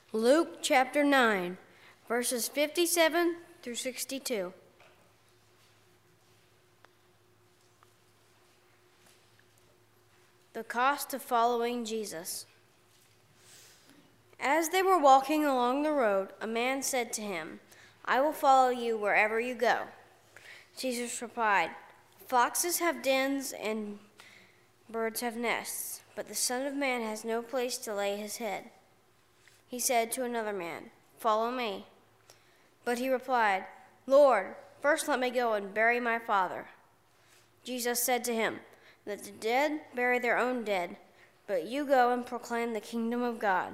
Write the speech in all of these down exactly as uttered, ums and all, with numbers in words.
Luke chapter nine, verses fifty-seven through sixty-two. The cost of following Jesus. As they were walking along the road, a man said to him, "I will follow you wherever you go." Jesus replied, "Foxes have dens and birds have nests, but the Son of Man has no place to lay his head." He said to another man, "Follow me." But he replied, "Lord, first let me go and bury my father." Jesus said to him, "Let the dead bury their own dead, but you go and proclaim the kingdom of God."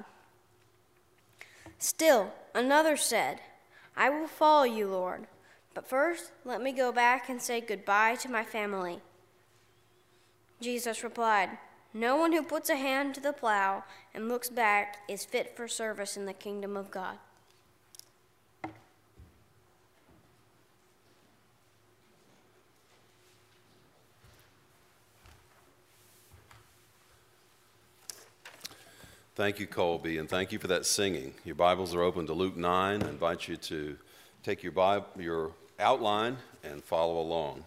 Still another said, "I will follow you, Lord, but first let me go back and say goodbye to my family." Jesus replied, "No one who puts a hand to the plow and looks back is fit for service in the kingdom of God." Thank you, Colby, and thank you for that singing. Your Bibles are open to Luke nine. I invite you to take your Bible, your outline and follow along.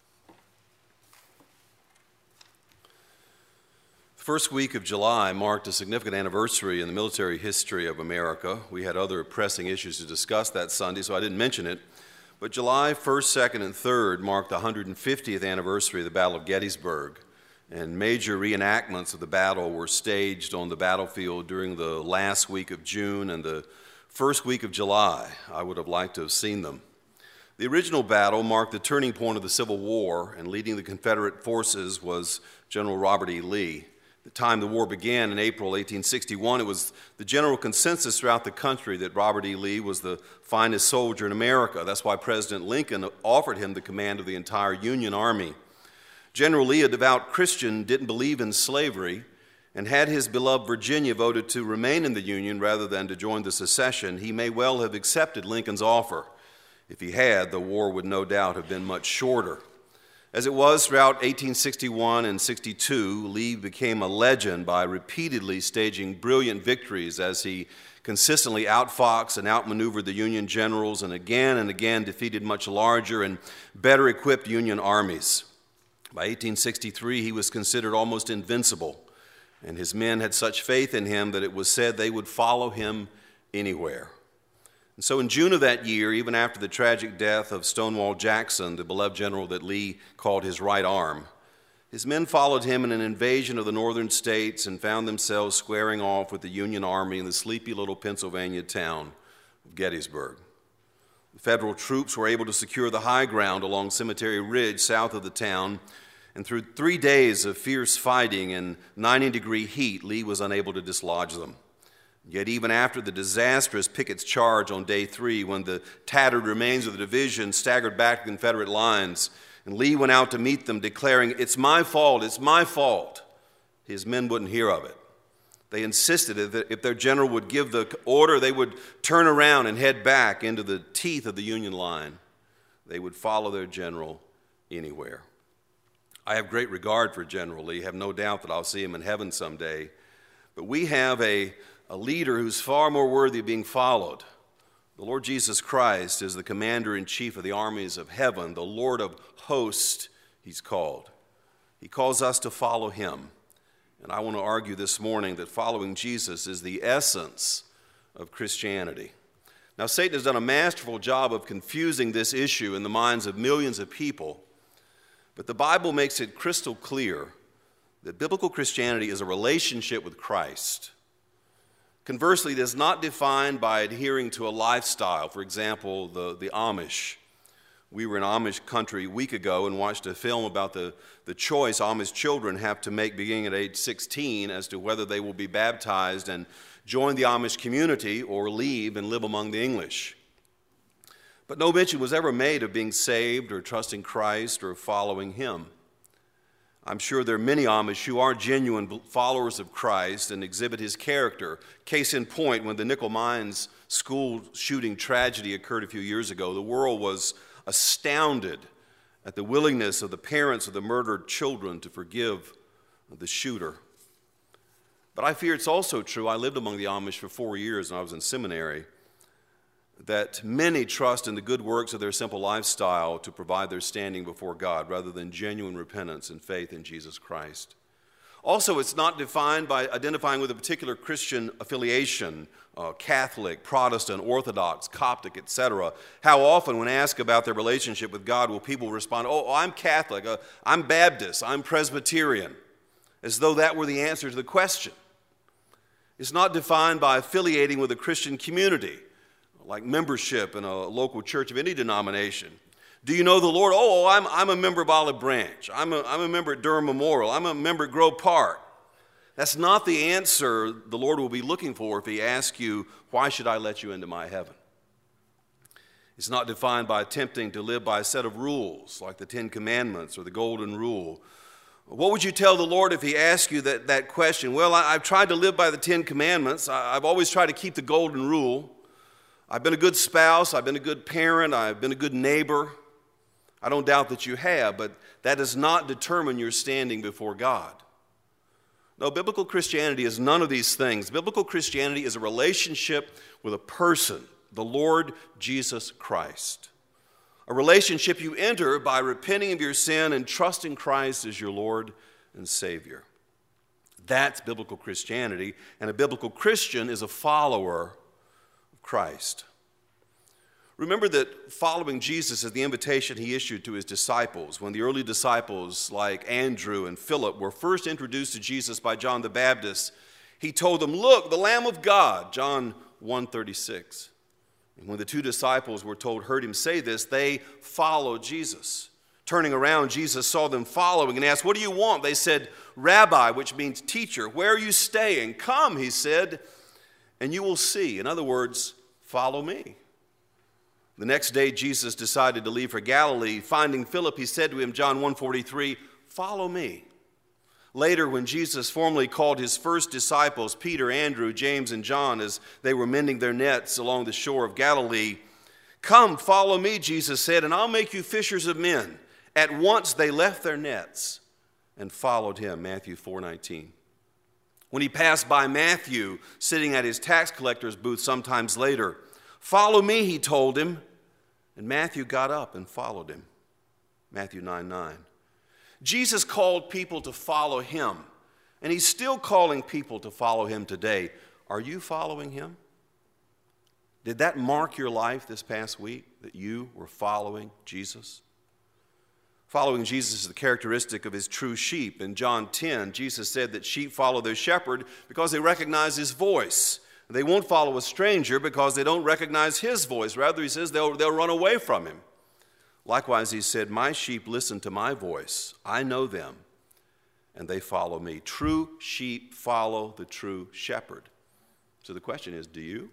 The first week of July marked a significant anniversary in the military history of America. We had other pressing issues to discuss that Sunday, so I didn't mention it. But July first, second, and third marked the one hundred fiftieth anniversary of the Battle of Gettysburg. And major reenactments of the battle were staged on the battlefield during the last week of June and the first week of July. I would have liked to have seen them. The original battle marked the turning point of the Civil War, and leading the Confederate forces was General Robert E. Lee. At the time the war began in April eighteen sixty-one, it was the general consensus throughout the country that Robert E. Lee was the finest soldier in America. That's why President Lincoln offered him the command of the entire Union Army. General Lee, a devout Christian, didn't believe in slavery, and had his beloved Virginia voted to remain in the Union rather than to join the secession, he may well have accepted Lincoln's offer. If he had, the war would no doubt have been much shorter. As it was throughout eighteen sixty-one and sixty-two, Lee became a legend by repeatedly staging brilliant victories as he consistently outfoxed and outmaneuvered the Union generals and again and again defeated much larger and better equipped Union armies. By eighteen sixty-three, he was considered almost invincible, and his men had such faith in him that it was said they would follow him anywhere. And so in June of that year, even after the tragic death of Stonewall Jackson, the beloved general that Lee called his right arm, his men followed him in an invasion of the northern states and found themselves squaring off with the Union Army in the sleepy little Pennsylvania town of Gettysburg. The Federal troops were able to secure the high ground along Cemetery Ridge south of the town, and through three days of fierce fighting and ninety-degree heat, Lee was unable to dislodge them. Yet even after the disastrous Pickett's charge on day three, when the tattered remains of the division staggered back to Confederate lines, and Lee went out to meet them declaring, "It's my fault, it's my fault," his men wouldn't hear of it. They insisted that if their general would give the order, they would turn around and head back into the teeth of the Union line. They would follow their general anywhere. I have great regard for General Lee, have no doubt that I'll see him in heaven someday. But we have a, a leader who's far more worthy of being followed. The Lord Jesus Christ is the commander-in-chief of the armies of heaven, the Lord of hosts, he's called. He calls us to follow him. And I want to argue this morning that following Jesus is the essence of Christianity. Now, Satan has done a masterful job of confusing this issue in the minds of millions of people, but the Bible makes it crystal clear that biblical Christianity is a relationship with Christ. Conversely, it is not defined by adhering to a lifestyle, for example, the, the Amish. We were in Amish country a week ago and watched a film about the, the choice Amish children have to make beginning at age sixteen as to whether they will be baptized and join the Amish community or leave and live among the English. But no mention was ever made of being saved or trusting Christ or following him. I'm sure there are many Amish who are genuine followers of Christ and exhibit his character. Case in point, when the Nickel Mines school shooting tragedy occurred a few years ago, the world was astounded at the willingness of the parents of the murdered children to forgive the shooter. But I fear it's also true. I lived among the Amish for four years and I was in seminary, that many trust in the good works of their simple lifestyle to provide their standing before God rather than genuine repentance and faith in Jesus Christ. Also, it's not defined by identifying with a particular Christian affiliation, uh, Catholic, Protestant, Orthodox, Coptic, et cetera. How often, when asked about their relationship with God, will people respond, oh, I'm Catholic, uh, I'm Baptist, I'm Presbyterian, as though that were the answer to the question. It's not defined by affiliating with a Christian community, like membership in a local church of any denomination. Do you know the Lord? Oh, I'm, I'm a member of Olive Branch. I'm a, I'm a member at Durham Memorial. I'm a member at Grove Park. That's not the answer the Lord will be looking for if he asks you, why should I let you into my heaven? It's not defined by attempting to live by a set of rules like the Ten Commandments or the Golden Rule. What would you tell the Lord if he asked you that, that question? Well, I, I've tried to live by the Ten Commandments. I, I've always tried to keep the Golden Rule. I've been a good spouse. I've been a good parent. I've been a good neighbor. I don't doubt that you have, but that does not determine your standing before God. No, biblical Christianity is none of these things. Biblical Christianity is a relationship with a person, the Lord Jesus Christ. A relationship you enter by repenting of your sin and trusting Christ as your Lord and Savior. That's biblical Christianity, and a biblical Christian is a follower of Christ. Remember that following Jesus is the invitation he issued to his disciples. When the early disciples like Andrew and Philip were first introduced to Jesus by John the Baptist, he told them, look, the Lamb of God, John one thirty-six. And when the two disciples were told, heard him say this, they followed Jesus. Turning around, Jesus saw them following and asked, what do you want? They said, Rabbi, which means teacher, where are you staying? Come, he said, and you will see. In other words, follow me. The next day, Jesus decided to leave for Galilee. Finding Philip, he said to him, John one forty-three, follow me. Later, when Jesus formally called his first disciples, Peter, Andrew, James, and John, as they were mending their nets along the shore of Galilee, come, follow me, Jesus said, and I'll make you fishers of men. At once they left their nets and followed him, Matthew four nineteen. When he passed by Matthew, sitting at his tax collector's booth sometimes later, follow me, he told him. And Matthew got up and followed him. Matthew nine nine. Jesus called people to follow him, and he's still calling people to follow him today. Are you following him? Did that mark your life this past week, that you were following Jesus? Following Jesus is the characteristic of his true sheep. In John ten, Jesus said that sheep follow their shepherd because they recognize his voice. They won't follow a stranger because they don't recognize his voice. Rather, he says they'll, they'll run away from him. Likewise, he said, my sheep listen to my voice. I know them, and they follow me. True sheep follow the true shepherd. So the question is, do you?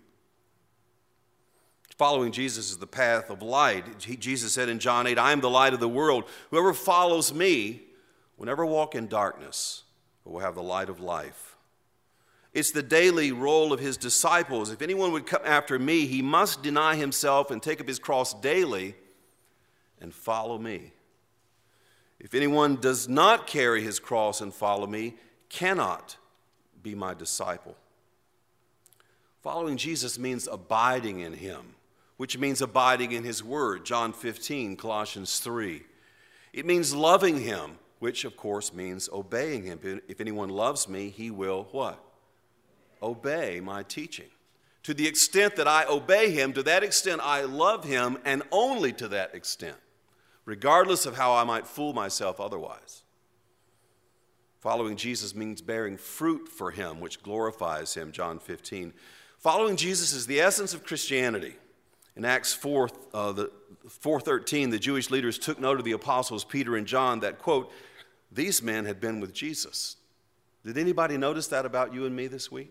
Following Jesus is the path of light. He, Jesus said in John eight, I am the light of the world. Whoever follows me will never walk in darkness, but will have the light of life. It's the daily role of his disciples. If anyone would come after me, he must deny himself and take up his cross daily and follow me. If anyone does not carry his cross and follow me, cannot be my disciple. Following Jesus means abiding in him, which means abiding in his word, John fifteen, Colossians three. It means loving him, which of course means obeying him. If anyone loves me, he will what? Obey my teaching. To the extent that I obey him, to that extent I love him, and only to that extent, regardless of how I might fool myself otherwise. Following Jesus means bearing fruit for him, which glorifies him, John fifteen. Following Jesus is the essence of Christianity. In Acts four, uh, the, four thirteen, the Jewish leaders took note of the apostles Peter and John that, quote, these men had been with Jesus. Did anybody notice that about you and me this week?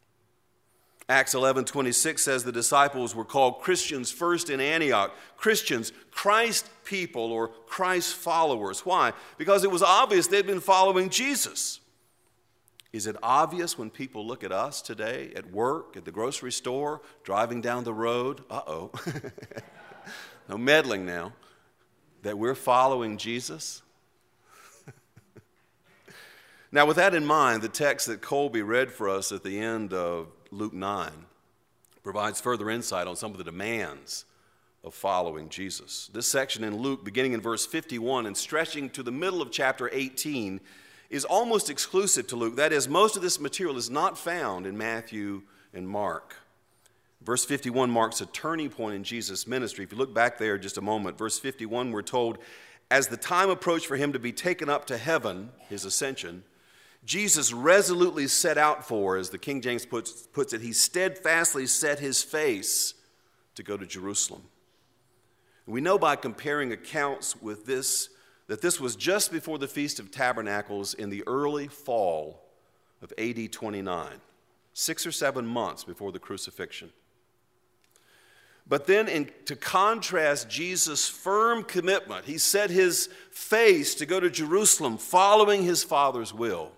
Acts eleven twenty-six says the disciples were called Christians first in Antioch. Christians, Christ people or Christ followers. Why? Because it was obvious they'd been following Jesus. Is it obvious when people look at us today, at work, at the grocery store, driving down the road? Uh-oh. No meddling now. That we're following Jesus? Now, with that in mind, the text that Colby read for us at the end of Luke nine provides further insight on some of the demands of following Jesus. This section in Luke, beginning in verse fifty-one and stretching to the middle of chapter eighteen, is almost exclusive to Luke. That is, most of this material is not found in Matthew and Mark. Verse fifty-one marks a turning point in Jesus' ministry. If you look back there just a moment, verse fifty-one, we're told, as the time approached for him to be taken up to heaven, his ascension, Jesus resolutely set out for, as the King James puts, puts it, he steadfastly set his face to go to Jerusalem. We know by comparing accounts with this that this was just before the Feast of Tabernacles in the early fall of A D twenty-nine, six or seven months before the crucifixion. But then in, to contrast Jesus' firm commitment, he set his face to go to Jerusalem following his Father's will.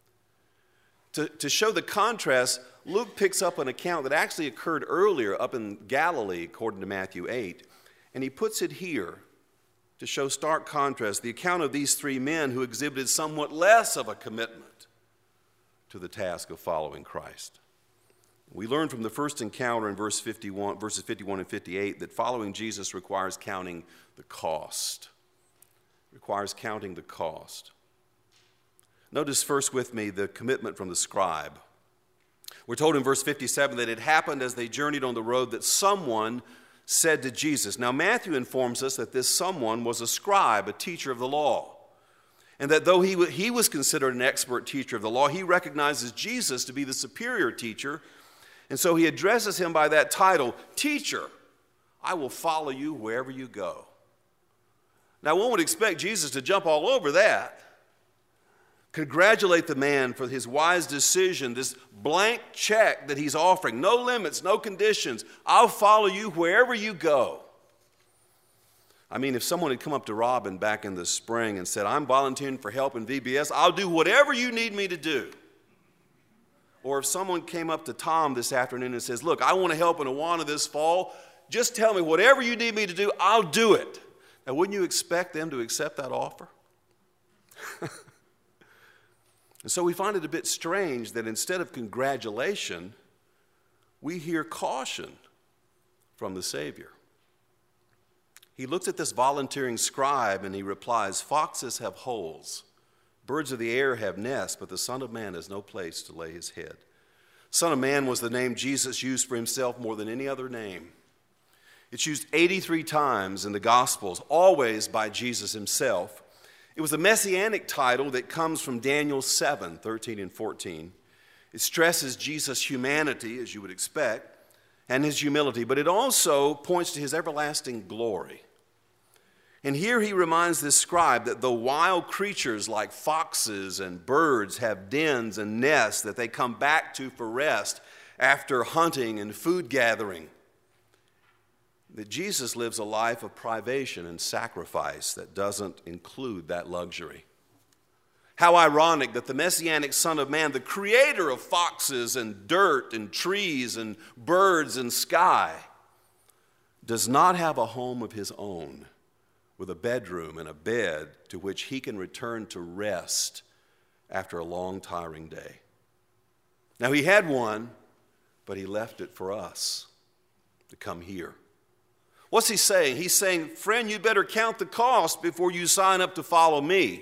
To, to show the contrast, Luke picks up an account that actually occurred earlier up in Galilee, according to Matthew eight, and he puts it here to show stark contrast, the account of these three men who exhibited somewhat less of a commitment to the task of following Christ. We learn from the first encounter in verse fifty-one, verses fifty-one and fifty-eight that following Jesus requires counting the cost. Requires counting the cost. Notice first with me the commitment from the scribe. We're told in verse fifty-seven that it happened as they journeyed on the road that someone said to Jesus. Now Matthew informs us that this someone was a scribe, a teacher of the law. And that though he, he was considered an expert teacher of the law, he recognizes Jesus to be the superior teacher. And so he addresses him by that title, Teacher, I will follow you wherever you go. Now one would expect Jesus to jump all over that. Congratulate the man for his wise decision, this blank check that he's offering. No limits, no conditions. I'll follow you wherever you go. I mean, if someone had come up to Robin back in the spring and said, I'm volunteering for help in V B S, I'll do whatever you need me to do. Or if someone came up to Tom this afternoon and says, look, I want to help in Awana this fall. Just tell me whatever you need me to do, I'll do it. Now, wouldn't you expect them to accept that offer? And so we find it a bit strange that instead of congratulation, we hear caution from the Savior. He looks at this volunteering scribe and he replies, foxes have holes, birds of the air have nests, but the Son of Man has no place to lay his head. Son of Man was the name Jesus used for himself more than any other name. It's used eighty-three times in the Gospels, always by Jesus himself. It was a messianic title that comes from Daniel seven, thirteen and fourteen. It stresses Jesus' humanity, as you would expect, and his humility, but it also points to his everlasting glory. And here he reminds this scribe that though wild creatures like foxes and birds have dens and nests that they come back to for rest after hunting and food gathering, that Jesus lives a life of privation and sacrifice that doesn't include that luxury. How ironic that the Messianic Son of Man, the creator of foxes and dirt and trees and birds and sky, does not have a home of his own with a bedroom and a bed to which he can return to rest after a long, tiring day. Now, he had one, but he left it for us to come here. What's he saying? He's saying, friend, you better count the cost before you sign up to follow me.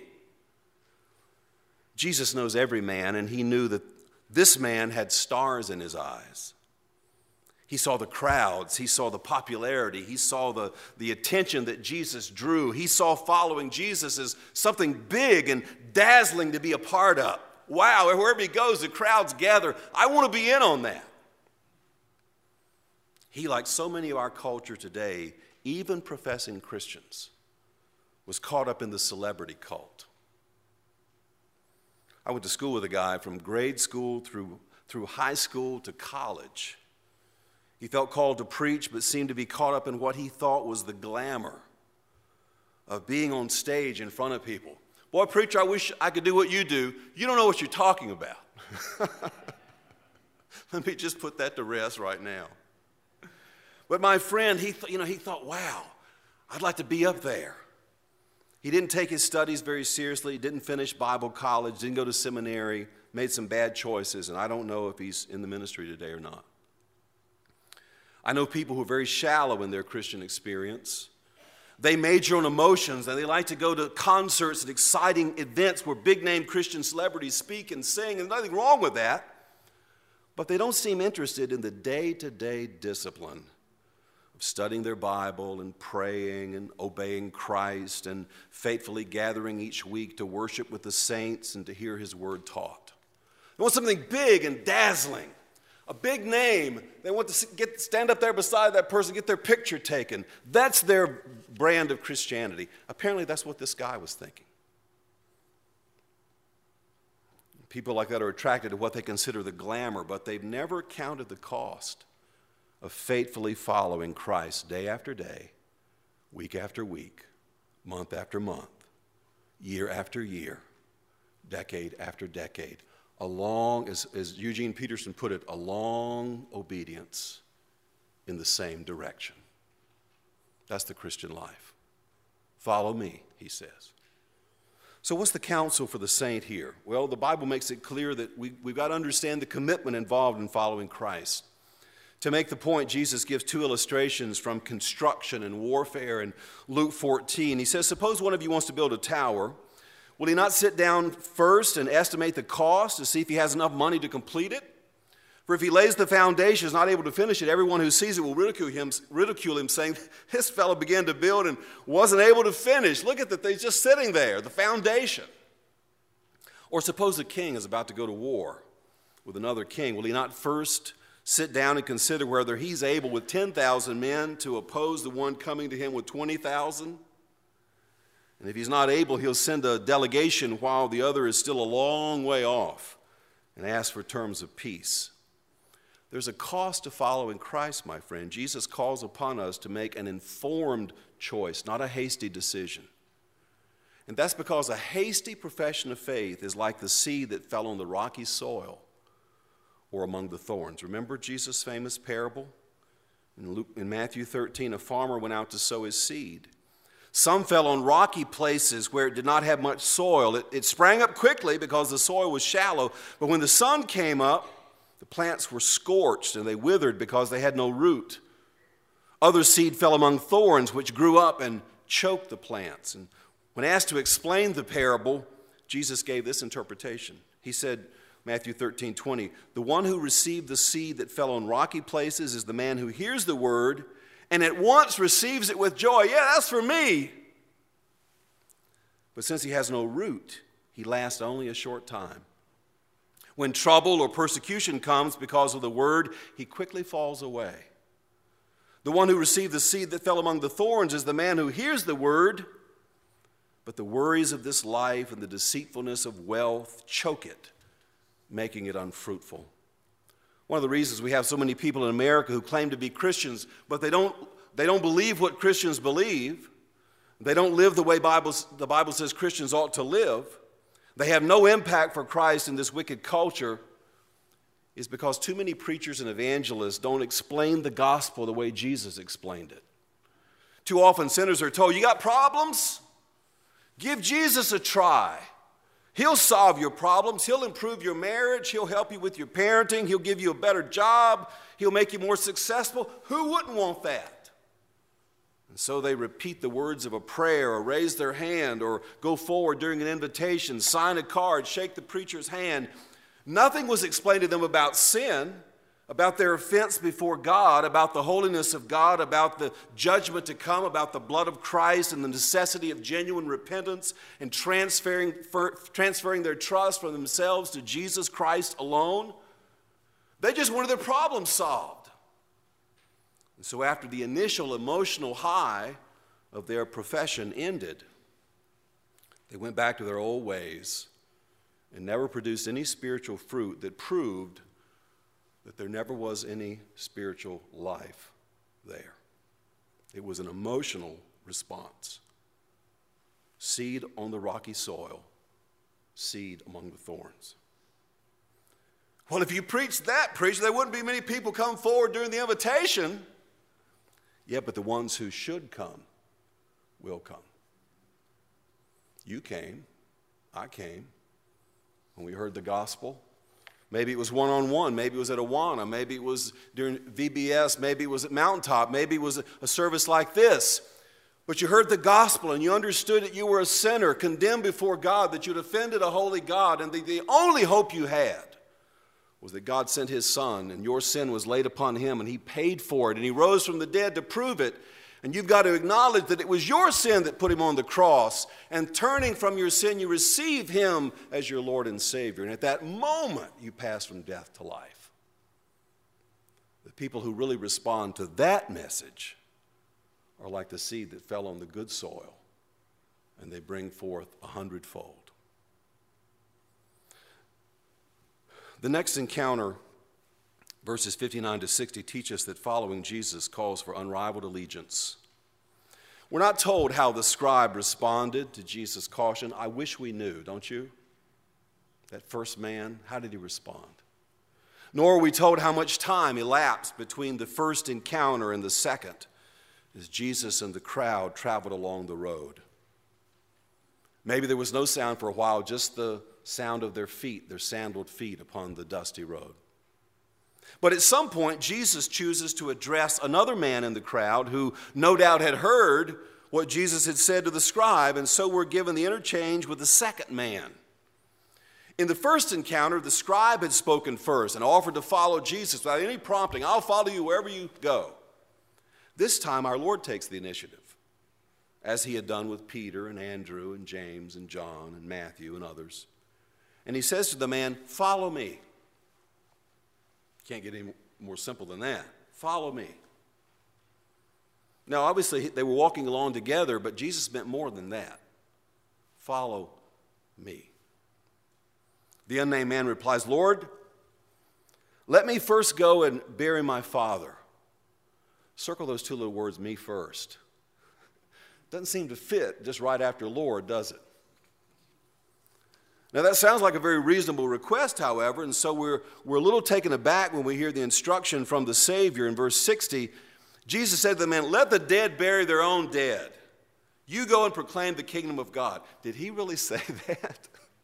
Jesus knows every man, and he knew that this man had stars in his eyes. He saw the crowds. He saw the popularity. He saw the, the attention that Jesus drew. He saw following Jesus as something big and dazzling to be a part of. Wow, wherever he goes, the crowds gather. I want to be in on that. He, like so many of our culture today, even professing Christians, was caught up in the celebrity cult. I went to school with a guy from grade school through, through high school to college. He felt called to preach, but seemed to be caught up in what he thought was the glamour of being on stage in front of people. Boy, preacher, I wish I could do what you do. You don't know what you're talking about. Let me just put that to rest right now. But my friend, he th- you know, he thought, wow, I'd like to be up there. He didn't take his studies very seriously, didn't finish Bible college, didn't go to seminary, made some bad choices, and I don't know if he's in the ministry today or not. I know people who are very shallow in their Christian experience. They major on emotions, and they like to go to concerts and exciting events where big-name Christian celebrities speak and sing, and nothing wrong with that. But they don't seem interested in the day-to-day discipline of studying their Bible and praying and obeying Christ and faithfully gathering each week to worship with the saints and to hear his word taught. They want something big and dazzling, a big name. They want to get, stand up there beside that person, get their picture taken. That's their brand of Christianity. Apparently that's what this guy was thinking. People like that are attracted to what they consider the glamour, but they've never counted the cost of faithfully following Christ day after day, week after week, month after month, year after year, decade after decade. A long, as, as Eugene Peterson put it, a long obedience in the same direction. That's the Christian life. Follow me, he says. So what's the counsel for the saint here? Well, the Bible makes it clear that we, we've got to understand the commitment involved in following Christ. To make the point, Jesus gives two illustrations from construction and warfare in Luke fourteen. He says, suppose one of you wants to build a tower. Will he not sit down first and estimate the cost to see if he has enough money to complete it? For if he lays the foundation, is not able to finish it, everyone who sees it will ridicule him, ridicule him, saying, this fellow began to build and wasn't able to finish. Look at that, they're just sitting there, the foundation. Or suppose a king is about to go to war with another king. Will he not first sit down and consider whether he's able with ten thousand men to oppose the one coming to him with twenty thousand? And if he's not able, he'll send a delegation while the other is still a long way off and ask for terms of peace. There's a cost to following Christ, my friend. Jesus calls upon us to make an informed choice, not a hasty decision. And that's because a hasty profession of faith is like the seed that fell on the rocky soil or among the thorns. Remember Jesus' famous parable? In, Luke, in Matthew thirteen, a farmer went out to sow his seed. Some fell on rocky places where it did not have much soil. It, it sprang up quickly because the soil was shallow, but when the sun came up, the plants were scorched and they withered because they had no root. Other seed fell among thorns, which grew up and choked the plants. And when asked to explain the parable, Jesus gave this interpretation. He said, Matthew thirteen twenty, the one who received the seed that fell on rocky places is the man who hears the word and at once receives it with joy. Yeah, that's for me. But since he has no root, he lasts only a short time. When trouble or persecution comes because of the word, he quickly falls away. The one who received the seed that fell among the thorns is the man who hears the word, but the worries of this life and the deceitfulness of wealth choke it, making it unfruitful. One of the reasons we have so many people in America who claim to be Christians, but they don't, they don't believe what Christians believe. They don't live the way Bibles, the Bible says Christians ought to live. They have no impact for Christ in this wicked culture, is because too many preachers and evangelists don't explain the gospel the way Jesus explained it. Too often sinners are told, you got problems? Give Jesus a try. He'll solve your problems. He'll improve your marriage. He'll help you with your parenting. He'll give you a better job. He'll make you more successful. Who wouldn't want that? And so they repeat the words of a prayer or raise their hand or go forward during an invitation, sign a card, shake the preacher's hand. Nothing was explained to them about sin, about their offense before God, about the holiness of God, about the judgment to come, about the blood of Christ and the necessity of genuine repentance and transferring, for, transferring their trust from themselves to Jesus Christ alone. They just wanted their problem solved. And so after the initial emotional high of their profession ended, they went back to their old ways and never produced any spiritual fruit that proved that there never was any spiritual life there. It was an emotional response. Seed on the rocky soil, seed among the thorns. Well, if you preach that, preacher, there wouldn't be many people come forward during the invitation. Yeah, but the ones who should come will come. You came. I came. When we heard the gospel. Maybe it was one-on-one. Maybe it was at Awana. Maybe it was during V B S. Maybe it was at Mountaintop. Maybe it was a, a service like this. But you heard the gospel and you understood that you were a sinner, condemned before God, that you'd offended a holy God, and the, the only hope you had was that God sent his son, and your sin was laid upon him, and he paid for it, and he rose from the dead to prove it. And you've got to acknowledge that it was your sin that put him on the cross, and turning from your sin, you receive him as your Lord and Savior. And at that moment, you pass from death to life. The people who really respond to that message are like the seed that fell on the good soil, and they bring forth a hundredfold. The next encounter, verses fifty-nine to sixty, teach us that following Jesus calls for unrivaled allegiance. We're not told how the scribe responded to Jesus' caution. I wish we knew, don't you? That first man, how did he respond? Nor are we told how much time elapsed between the first encounter and the second, as Jesus and the crowd traveled along the road. Maybe there was no sound for a while, just the sound of their feet, their sandaled feet upon the dusty road. But at some point, Jesus chooses to address another man in the crowd who no doubt had heard what Jesus had said to the scribe, and so we're given the interchange with the second man. In the first encounter, the scribe had spoken first and offered to follow Jesus without any prompting. I'll follow you wherever you go. This time, our Lord takes the initiative, as he had done with Peter and Andrew and James and John and Matthew and others. And he says to the man, follow me. Can't get any more simple than that. Follow me. Now, obviously, they were walking along together, but Jesus meant more than that. Follow me. The unnamed man replies, Lord, let me first go and bury my father. Circle those two little words, me first. Doesn't seem to fit just right after Lord, does it? Now, that sounds like a very reasonable request, however, and so we're, we're a little taken aback when we hear the instruction from the Savior in verse sixty. Jesus said to the man, let the dead bury their own dead. You go and proclaim the kingdom of God. Did he really say that?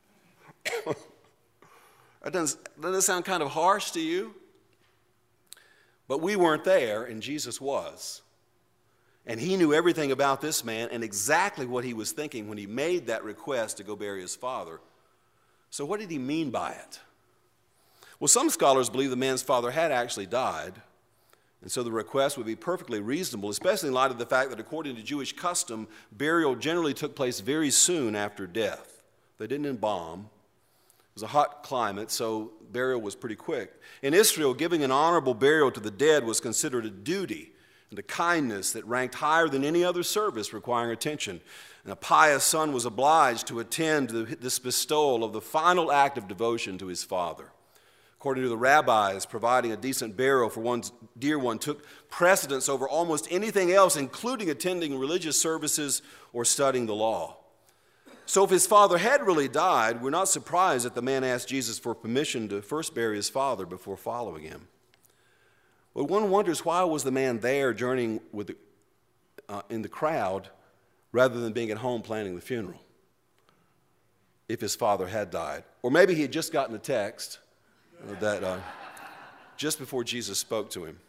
That doesn't, doesn't that sound kind of harsh to you? But we weren't there, and Jesus was. And he knew everything about this man and exactly what he was thinking when he made that request to go bury his father. So what did he mean by it? Well, some scholars believe the man's father had actually died, and so the request would be perfectly reasonable, especially in light of the fact that according to Jewish custom, burial generally took place very soon after death. They didn't embalm. It was a hot climate, so burial was pretty quick. In Israel, giving an honorable burial to the dead was considered a duty and a kindness that ranked higher than any other service requiring attention. And a pious son was obliged to attend to this bestowal of the final act of devotion to his father. According to the rabbis, providing a decent burial for one's dear one took precedence over almost anything else, including attending religious services or studying the law. So if his father had really died, we're not surprised that the man asked Jesus for permission to first bury his father before following him. But one wonders, why was the man there journeying with the, uh, in the crowd rather than being at home planning the funeral if his father had died? Or maybe he had just gotten a text that uh, just before Jesus spoke to him.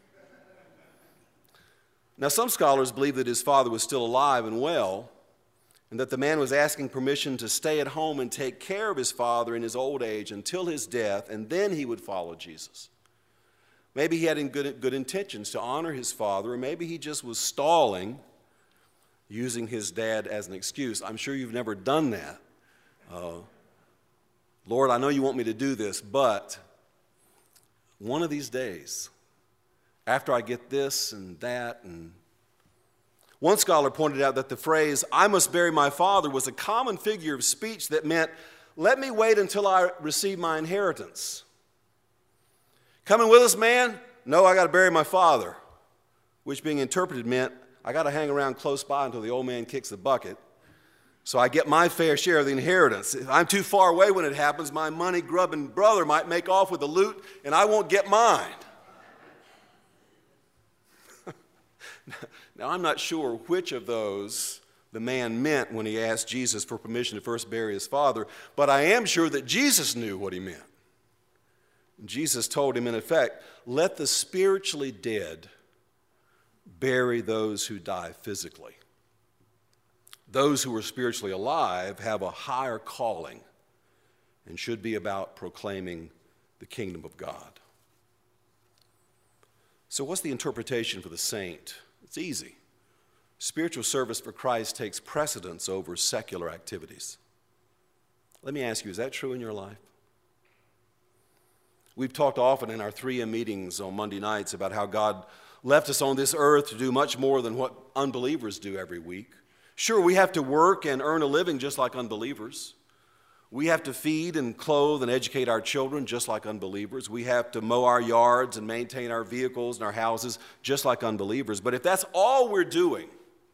Now, some scholars believe that his father was still alive and well, and that the man was asking permission to stay at home and take care of his father in his old age until his death, and then he would follow Jesus. Maybe he had good, good intentions to honor his father, or maybe he just was stalling, using his dad as an excuse. I'm sure you've never done that. Uh, Lord, I know you want me to do this, but one of these days, after I get this and that, and one scholar pointed out that the phrase, I must bury my father, was a common figure of speech that meant, let me wait until I receive my inheritance. Coming with us, man? No, I got to bury my father, which being interpreted meant, I got to hang around close by until the old man kicks the bucket, so I get my fair share of the inheritance. If I'm too far away when it happens, my money-grubbing brother might make off with the loot, and I won't get mine. Now, I'm not sure which of those the man meant when he asked Jesus for permission to first bury his father, but I am sure that Jesus knew what he meant. Jesus told him, in effect, let the spiritually dead bury those who die physically. Those who are spiritually alive have a higher calling and should be about proclaiming the kingdom of God. So what's the interpretation for the saint? It's easy. Spiritual service for Christ takes precedence over secular activities. Let me ask you, is that true in your life? We've talked often in our three M meetings on Monday nights about how God left us on this earth to do much more than what unbelievers do every week. Sure, we have to work and earn a living just like unbelievers. We have to feed and clothe and educate our children just like unbelievers. We have to mow our yards and maintain our vehicles and our houses just like unbelievers. But if that's all we're doing,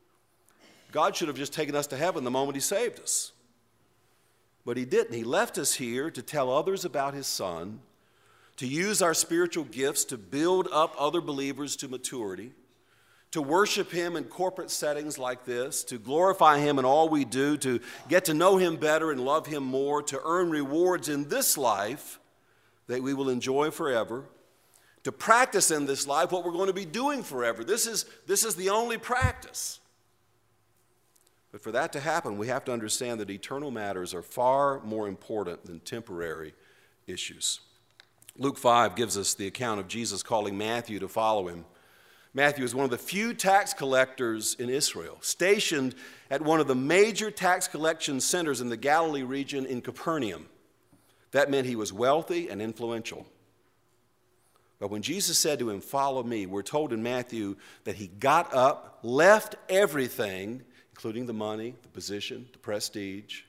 God should have just taken us to heaven the moment he saved us. But he didn't. He left us here to tell others about his Son, to use our spiritual gifts to build up other believers to maturity, to worship him in corporate settings like this, to glorify him in all we do, to get to know him better and love him more, to earn rewards in this life that we will enjoy forever, to practice in this life what we're going to be doing forever. This is, this is the only practice. But for that to happen, we have to understand that eternal matters are far more important than temporary issues. Luke five gives us the account of Jesus calling Matthew to follow him. Matthew is one of the few tax collectors in Israel, stationed at one of the major tax collection centers in the Galilee region in Capernaum. That meant he was wealthy and influential. But when Jesus said to him, "Follow me," we're told in Matthew that he got up, left everything, including the money, the position, the prestige,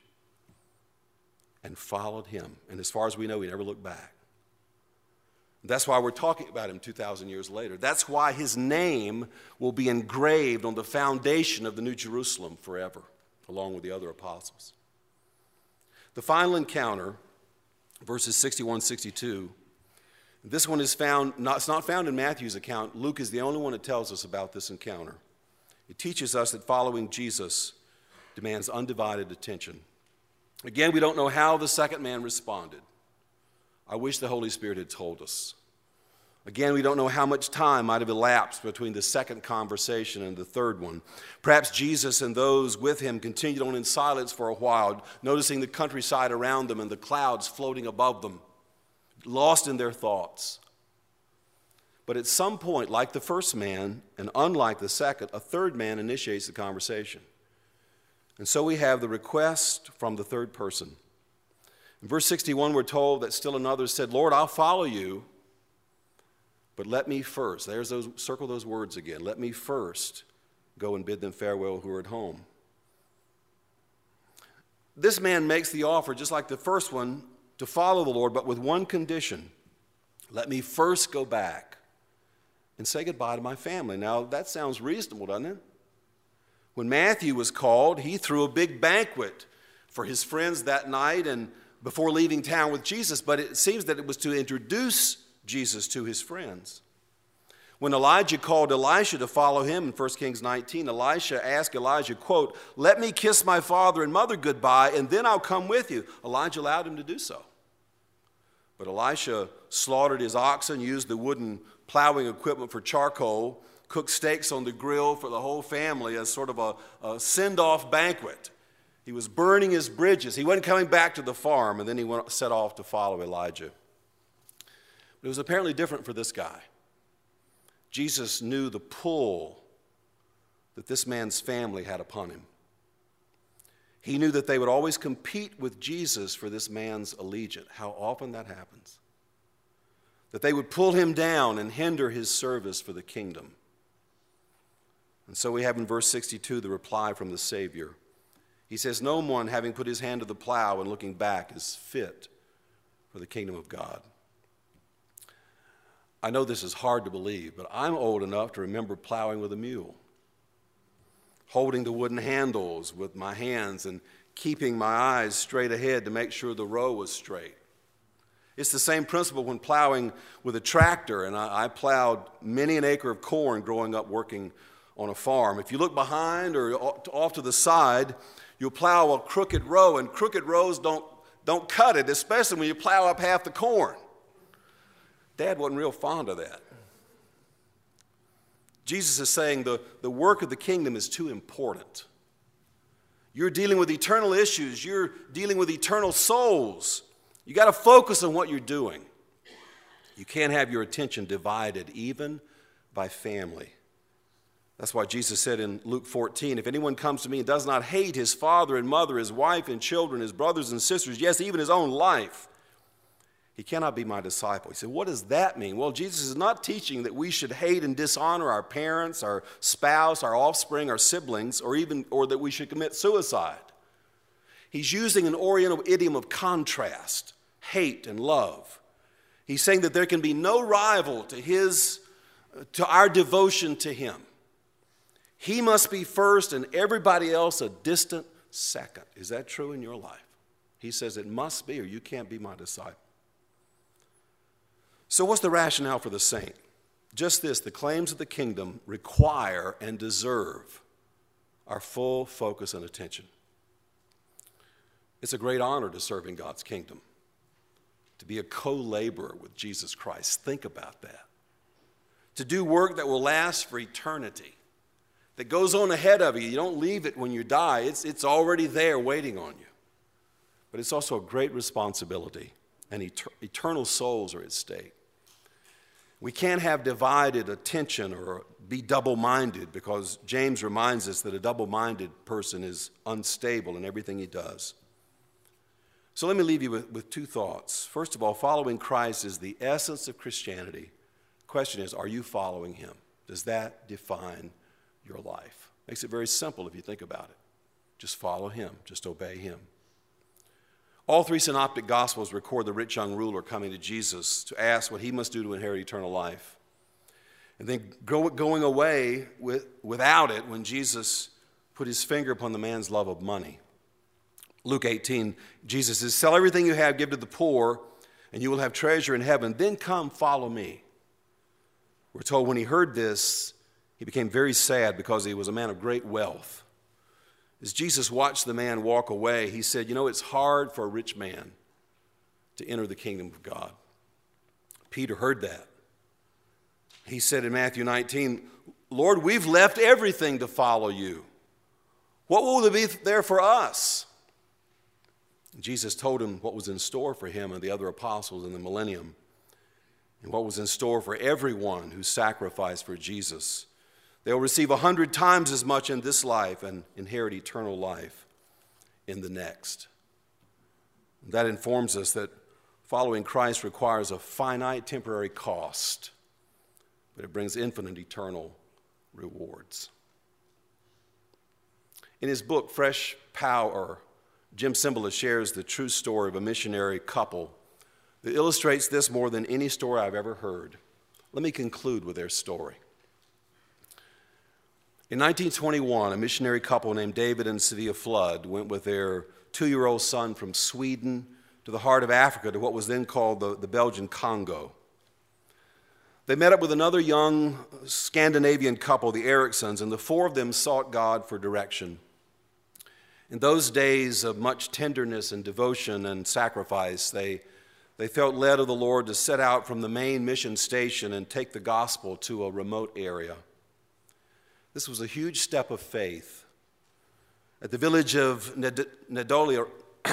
and followed him. And as far as we know, he never looked back. That's why we're talking about him two thousand years later. That's why his name will be engraved on the foundation of the New Jerusalem forever, along with the other apostles. The final encounter, verses sixty-one, sixty-two, this one is found, not, it's not found in Matthew's account. Luke is the only one that tells us about this encounter. It teaches us that following Jesus demands undivided attention. Again, we don't know how the second man responded. I wish the Holy Spirit had told us. Again, we don't know how much time might have elapsed between the second conversation and the third one. Perhaps Jesus and those with him continued on in silence for a while, noticing the countryside around them and the clouds floating above them, lost in their thoughts. But at some point, like the first man, and unlike the second, a third man initiates the conversation. And so we have the request from the third person. In verse sixty-one, we're told that still another said, "Lord, I'll follow you, but let me first," there's those, circle those words again, "let me first go and bid them farewell who are at home." This man makes the offer, just like the first one, to follow the Lord, but with one condition. Let me first go back and say goodbye to my family. Now, that sounds reasonable, doesn't it? When Matthew was called, he threw a big banquet for his friends that night and before leaving town with Jesus, but it seems that it was to introduce Jesus to his friends. When Elijah called Elisha to follow him in First Kings nineteen, Elisha asked Elijah, quote, "Let me kiss my father and mother goodbye, and then I'll come with you." Elijah allowed him to do so. But Elisha slaughtered his oxen, used the wooden plowing equipment for charcoal, cooked steaks on the grill for the whole family as sort of a, a send-off banquet. He was burning his bridges. He wasn't coming back to the farm, and then he went, set off to follow Elijah. But it was apparently different for this guy. Jesus knew the pull that this man's family had upon him. He knew that they would always compete with Jesus for this man's allegiance. How often that happens. That they would pull him down and hinder his service for the kingdom. And so we have in verse sixty-two the reply from the Savior. He says, "No one, having put his hand to the plow and looking back, is fit for the kingdom of God." I know this is hard to believe, but I'm old enough to remember plowing with a mule, holding the wooden handles with my hands and keeping my eyes straight ahead to make sure the row was straight. It's the same principle when plowing with a tractor, and I, I plowed many an acre of corn growing up working on a farm. If you look behind or off to the side, you'll plow a crooked row, and crooked rows don't, don't cut it, especially when you plow up half the corn. Dad wasn't real fond of that. Jesus is saying the, the work of the kingdom is too important. You're dealing with eternal issues. You're dealing with eternal souls. You got to focus on what you're doing. You can't have your attention divided even by family. That's why Jesus said in Luke fourteen, if anyone comes to me and does not hate his father and mother, his wife and children, his brothers and sisters, yes, even his own life, he cannot be my disciple. He said, what does that mean? Well, Jesus is not teaching that we should hate and dishonor our parents, our spouse, our offspring, our siblings, or even or that we should commit suicide. He's using an Oriental idiom of contrast, hate and love. He's saying that there can be no rival to his, to our devotion to him. He must be first and everybody else a distant second. Is that true in your life? He says it must be, or you can't be my disciple. So what's the rationale for the saint? Just this: the claims of the kingdom require and deserve our full focus and attention. It's a great honor to serve in God's kingdom, to be a co-laborer with Jesus Christ. Think about that. To do work that will last for eternity, that goes on ahead of you. You don't leave it when you die. It's, it's already there waiting on you. But it's also a great responsibility, and et- eternal souls are at stake. We can't have divided attention or be double-minded, because James reminds us that a double-minded person is unstable in everything he does. So let me leave you with, with two thoughts. First of all, following Christ is the essence of Christianity. The question is, are you following him? Does that define your life? Makes it very simple if you think about it. Just follow him. Just obey him. All three synoptic gospels record the rich young ruler coming to Jesus to ask what he must do to inherit eternal life, and then go, going away with, without it when Jesus put his finger upon the man's love of money. Luke eighteen, Jesus says, sell everything you have, give to the poor, and you will have treasure in heaven. Then come, follow me. We're told when he heard this, he became very sad because he was a man of great wealth. As Jesus watched the man walk away, he said, you know, it's hard for a rich man to enter the kingdom of God. Peter heard that. He said in Matthew nineteen, Lord, we've left everything to follow you. What will there be there for us? Jesus told him what was in store for him and the other apostles in the millennium, and what was in store for everyone who sacrificed for Jesus. They'll receive a hundred times as much in this life and inherit eternal life in the next. That informs us that following Christ requires a finite temporary cost, but it brings infinite eternal rewards. In his book, Fresh Power, Jim Cymbala shares the true story of a missionary couple that illustrates this more than any story I've ever heard. Let me conclude with their story. In nineteen twenty-one, a missionary couple named David and Sylvia Flood went with their two-year-old son from Sweden to the heart of Africa, to what was then called the, the Belgian Congo. They met up with another young Scandinavian couple, the Ericksons, and the four of them sought God for direction. In those days of much tenderness and devotion and sacrifice, they, they felt led of the Lord to set out from the main mission station and take the gospel to a remote area. This was a huge step of faith. At the village of Ndolera,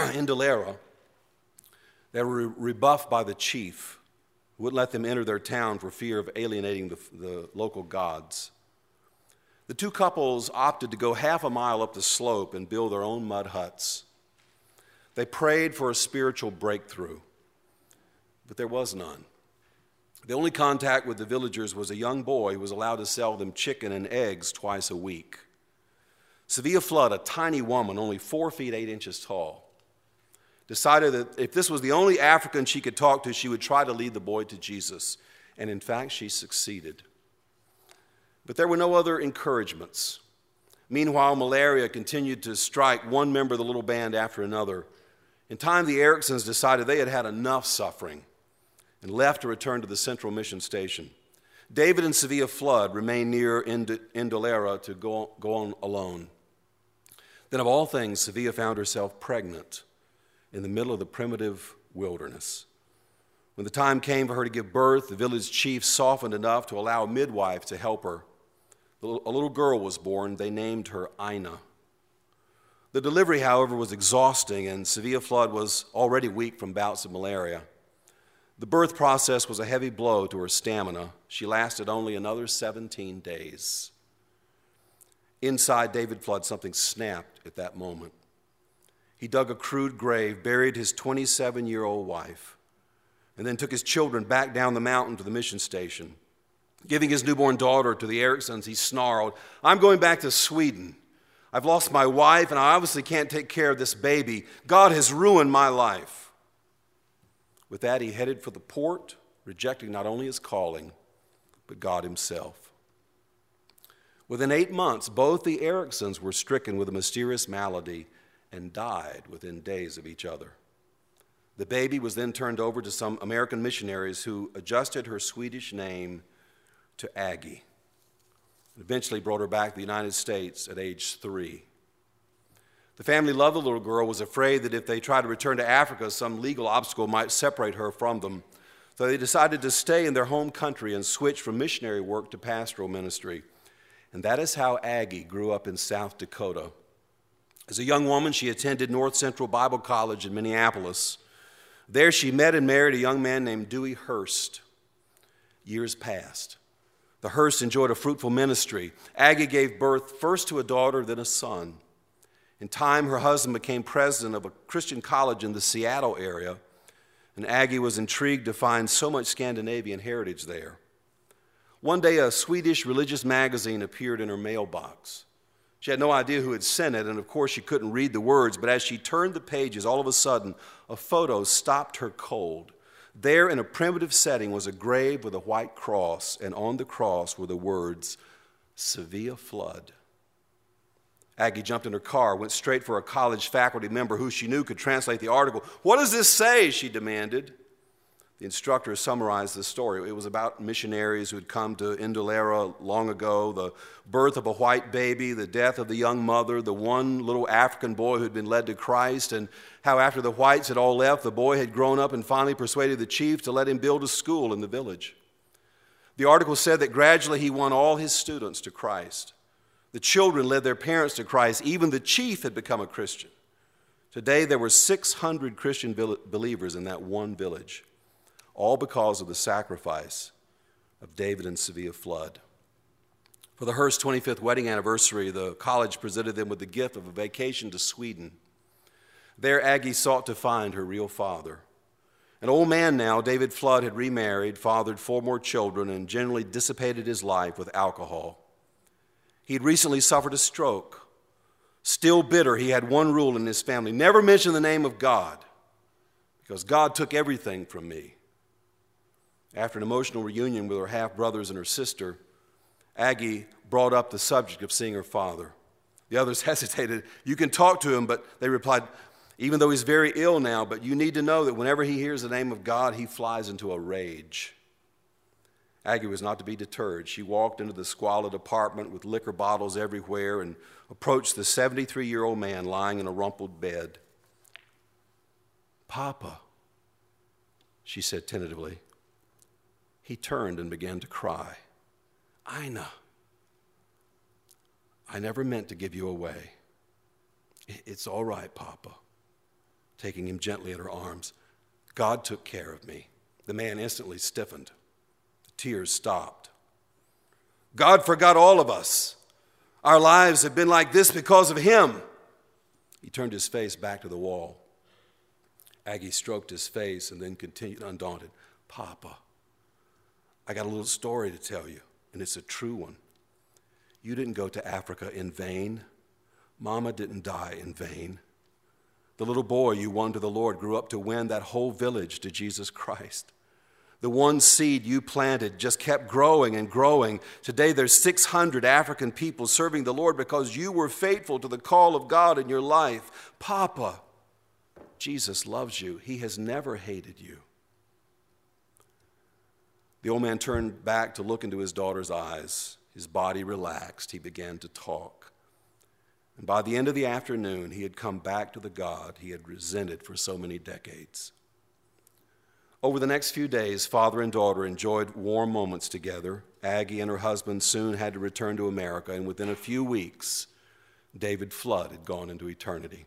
they were rebuffed by the chief, who wouldn't let them enter their town for fear of alienating the, the local gods. The two couples opted to go half a mile up the slope and build their own mud huts. They prayed for a spiritual breakthrough, but there was none. The only contact with the villagers was a young boy who was allowed to sell them chicken and eggs twice a week. Sylvia Flood, a tiny woman, only four feet eight inches tall, decided that if this was the only African she could talk to, she would try to lead the boy to Jesus. And in fact, she succeeded. But there were no other encouragements. Meanwhile, malaria continued to strike one member of the little band after another. In time, the Ericksons decided they had had enough suffering and left to return to the central mission station. David and Sevilla Flood remained near Ind- Indolera to go, go on alone. Then of all things, Sevilla found herself pregnant in the middle of the primitive wilderness. When the time came for her to give birth, the village chief softened enough to allow a midwife to help her. A little girl was born. They named her Ina. The delivery, however, was exhausting, and Sevilla Flood was already weak from bouts of malaria. The birth process was a heavy blow to her stamina. She lasted only another seventeen days. Inside David Flood, something snapped at that moment. He dug a crude grave, buried his twenty-seven-year-old wife, and then took his children back down the mountain to the mission station. Giving his newborn daughter to the Ericsons, he snarled, "I'm going back to Sweden. I've lost my wife, and I obviously can't take care of this baby. God has ruined my life." With that, he headed for the port, rejecting not only his calling, but God himself. Within eight months, both the Ericsons were stricken with a mysterious malady and died within days of each other. The baby was then turned over to some American missionaries who adjusted her Swedish name to Aggie, and eventually brought her back to the United States at age three. The family loved the little girl, was afraid that if they tried to return to Africa, some legal obstacle might separate her from them. So they decided to stay in their home country and switch from missionary work to pastoral ministry. And that is how Aggie grew up in South Dakota. As a young woman, she attended North Central Bible College in Minneapolis. There she met and married a young man named Dewey Hurst. Years passed. The Hurst enjoyed a fruitful ministry. Aggie gave birth first to a daughter, then a son. In time, her husband became president of a Christian college in the Seattle area, and Aggie was intrigued to find so much Scandinavian heritage there. One day, a Swedish religious magazine appeared in her mailbox. She had no idea who had sent it, and of course she couldn't read the words, but as she turned the pages, all of a sudden, a photo stopped her cold. There, in a primitive setting, was a grave with a white cross, and on the cross were the words, "Sevilla Flood." Aggie jumped in her car, went straight for a college faculty member who she knew could translate the article. "What does this say?" she demanded. The instructor summarized the story. It was about missionaries who had come to Indolera long ago, the birth of a white baby, the death of the young mother, the one little African boy who had been led to Christ, and how after the whites had all left, the boy had grown up and finally persuaded the chief to let him build a school in the village. The article said that gradually he won all his students to Christ. The children led their parents to Christ. Even the chief had become a Christian. Today there were six hundred Christian believers in that one village, all because of the sacrifice of David and Sevilla Flood. For the Hurst twenty-fifth wedding anniversary, the college presented them with the gift of a vacation to Sweden. There, Aggie sought to find her real father. An old man now, David Flood had remarried, fathered four more children, and generally dissipated his life with alcohol. He had recently suffered a stroke. Still bitter, he had one rule in his family: never mention the name of God, because God took everything from me. After an emotional reunion with her half-brothers and her sister, Aggie brought up the subject of seeing her father. The others hesitated. "You can talk to him," but they replied, "Even though he's very ill now, but you need to know that whenever he hears the name of God, he flies into a rage." Aggie was not to be deterred. She walked into the squalid apartment with liquor bottles everywhere and approached the seventy-three-year-old man lying in a rumpled bed. "Papa," she said tentatively. He turned and began to cry. "Ina, I never meant to give you away." "It's all right, Papa," taking him gently in her arms. "God took care of me." The man instantly stiffened. The tears stopped. "God forgot all of us. Our lives have been like this because of him." He turned his face back to the wall. Aggie stroked his face and then continued undaunted. "Papa, I got a little story to tell you, and it's a true one. You didn't go to Africa in vain. Mama didn't die in vain. The little boy you won to the Lord grew up to win that whole village to Jesus Christ. The one seed you planted just kept growing and growing. Today there's six hundred African people serving the Lord because you were faithful to the call of God in your life. Papa, Jesus loves you. He has never hated you." The old man turned back to look into his daughter's eyes. His body relaxed. He began to talk. And by the end of the afternoon, he had come back to the God he had resented for so many decades. Over the next few days, father and daughter enjoyed warm moments together. Aggie and her husband soon had to return to America, and within a few weeks, David Flood had gone into eternity.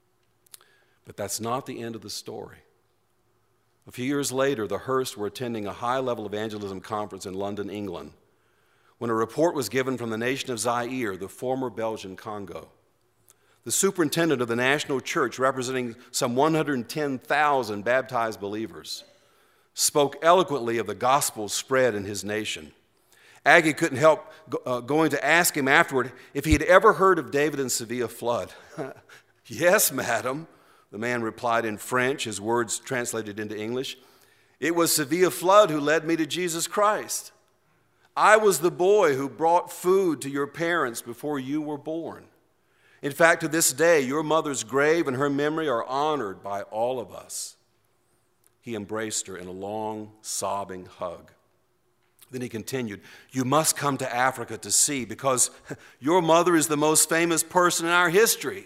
But that's not the end of the story. A few years later, the Hearsts were attending a high-level evangelism conference in London, England, when a report was given from the nation of Zaire, the former Belgian Congo. The superintendent of the national church, representing some one hundred ten thousand baptized believers, spoke eloquently of the gospel spread in his nation. Aggie couldn't help uh, going to ask him afterward if he had ever heard of David and Sevilla Flood. "Yes, madam," the man replied in French, his words translated into English. "It was Sevilla Flood who led me to Jesus Christ. I was the boy who brought food to your parents before you were born. In fact, to this day, your mother's grave and her memory are honored by all of us." He embraced her in a long, sobbing hug. Then he continued, "You must come to Africa to see, because your mother is the most famous person in our history."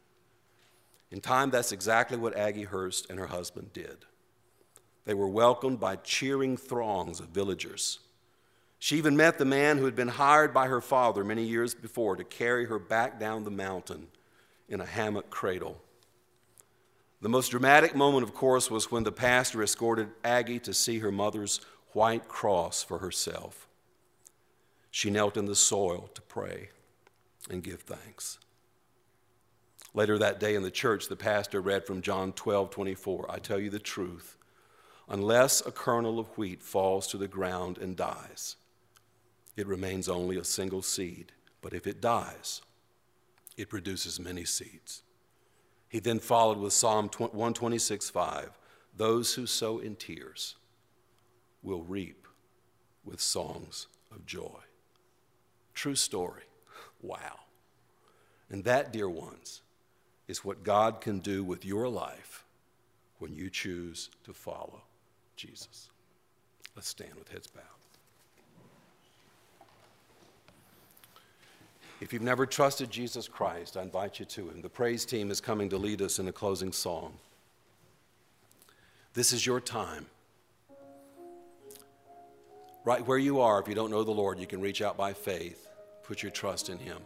In time, that's exactly what Aggie Hearst and her husband did. They were welcomed by cheering throngs of villagers. She even met the man who had been hired by her father many years before to carry her back down the mountain in a hammock cradle. The most dramatic moment, of course, was when the pastor escorted Aggie to see her mother's white cross for herself. She knelt in the soil to pray and give thanks. Later that day in the church, the pastor read from John twelve twenty-four, "I tell you the truth, unless a kernel of wheat falls to the ground and dies, it remains only a single seed. But if it dies, it produces many seeds." He then followed with Psalm one twenty-six five, "Those who sow in tears will reap with songs of joy." True story. Wow. And that, dear ones, is what God can do with your life when you choose to follow Jesus. Let's stand with heads bowed. If you've never trusted Jesus Christ, I invite you to him. The praise team is coming to lead us in a closing song. This is your time. Right where you are, if you don't know the Lord, you can reach out by faith. Put your trust in him.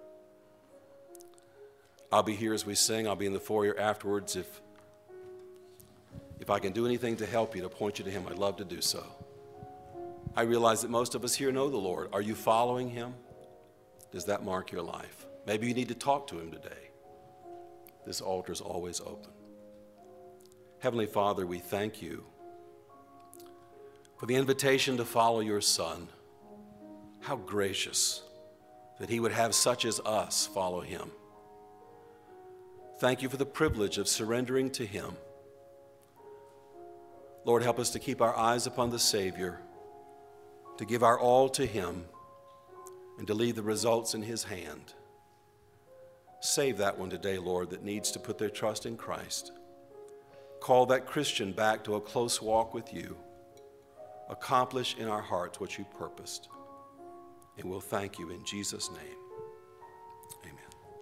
I'll be here as we sing. I'll be in the foyer afterwards. If, if I can do anything to help you, to point you to him, I'd love to do so. I realize that most of us here know the Lord. Are you following him? Does that mark your life? Maybe you need to talk to him today. This altar is always open. Heavenly Father, we thank you for the invitation to follow your Son. How gracious that he would have such as us follow him. Thank you for the privilege of surrendering to him. Lord, help us to keep our eyes upon the Savior, to give our all to him, and to leave the results in his hand. Save that one today, Lord, that needs to put their trust in Christ. Call that Christian back to a close walk with you. Accomplish in our hearts what you purposed. And we'll thank you in Jesus' name.